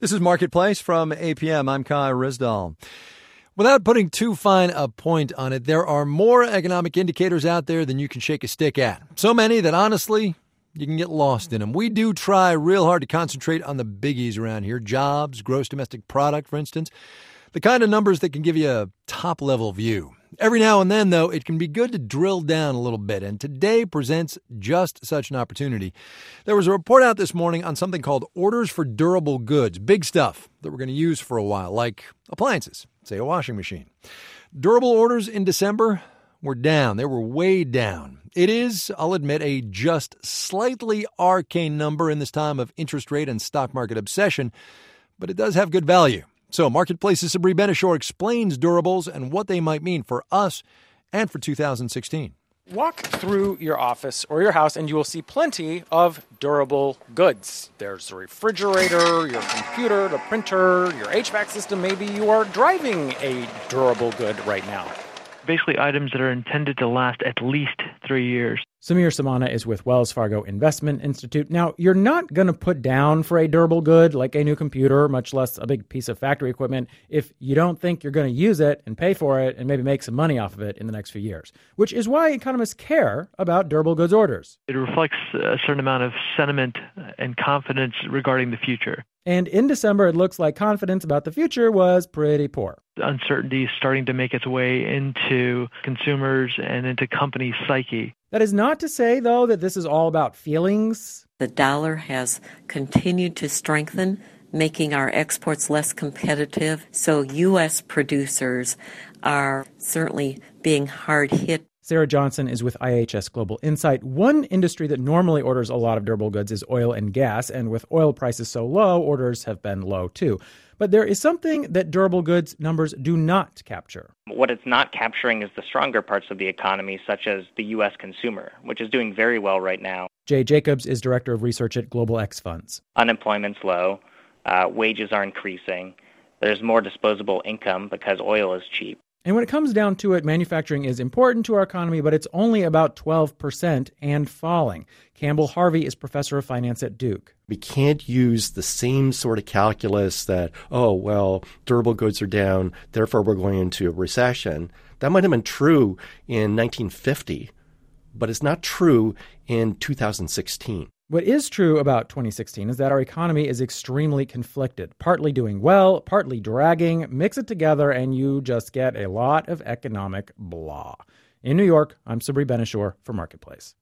This is Marketplace from APM. I'm Kai Rizdal. Without putting too fine a point on it, there are more economic indicators out there than you can shake a stick at. So many that, honestly, you can get lost in them. We do try real hard to concentrate on the biggies around here. Jobs, gross domestic product, for instance. The kind of numbers that can give you a top-level view. Every now and then, though, it can be good to drill down a little bit, and today presents just such an opportunity. There was a report out this morning on something called orders for durable goods, big stuff that we're going to use for a while, like appliances, say a washing machine. Durable orders in December were down. They were way down. It is, I'll admit, a just slightly arcane number in this time of interest rate and stock market obsession, but it does have good value. So Marketplace's Sabri Ben-Achour explains durables and what they might mean for us and for 2016. Walk through your office or your house and you will see plenty of durable goods. There's the refrigerator, your computer, the printer, your HVAC system. Maybe you are driving a durable good right now. Basically items that are intended to last at least 3 years. Samir Samana is with Wells Fargo Investment Institute. Now, you're not going to put down for a durable good like a new computer, much less a big piece of factory equipment, if you don't think you're going to use it and pay for it and maybe make some money off of it in the next few years, which is why economists care about durable goods orders. It reflects a certain amount of sentiment and confidence regarding the future. And in December, it looks like confidence about the future was pretty poor. Uncertainty is starting to make its way into consumers and into companies' psyche. That is not to say, though, that this is all about feelings. The dollar has continued to strengthen, making our exports less competitive. So U.S. producers are certainly being hard hit. Sarah Johnson is with IHS Global Insight. One industry that normally orders a lot of durable goods is oil and gas, and with oil prices so low, orders have been low too. But there is something that durable goods numbers do not capture. What it's not capturing is the stronger parts of the economy, such as the U.S. consumer, which is doing very well right now. Jay Jacobs is Director of Research at Global X Funds. Unemployment's low, wages are increasing, there's more disposable income because oil is cheap. And when it comes down to it, manufacturing is important to our economy, but it's only about 12% and falling. Campbell Harvey is professor of finance at Duke. We can't use the same sort of calculus that, durable goods are down, therefore we're going into a recession. That might have been true in 1950, but it's not true in 2016. What is true about 2016 is that our economy is extremely conflicted, partly doing well, partly dragging. Mix it together and you just get a lot of economic blah. In New York, I'm Sabri Ben-Achour for Marketplace.